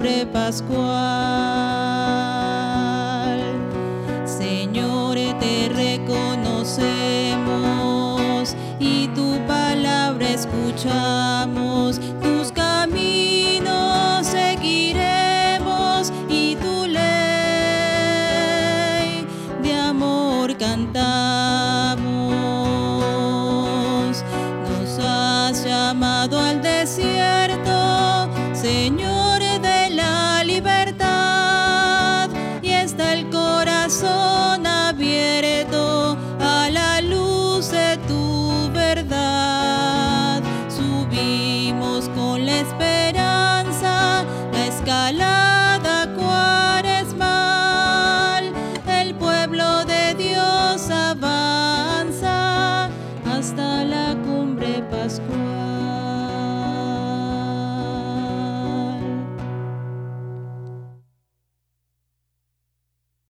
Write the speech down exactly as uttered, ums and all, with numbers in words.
pesebre pascual. Señor, te reconocemos y tu palabra escuchamos. Tus caminos seguiremos y tu ley de amor cantamos. Nos has llamado al desierto, Señor de la libertad, y está el corazón abierto a la luz de tu verdad. Subimos con la esperanza la escalada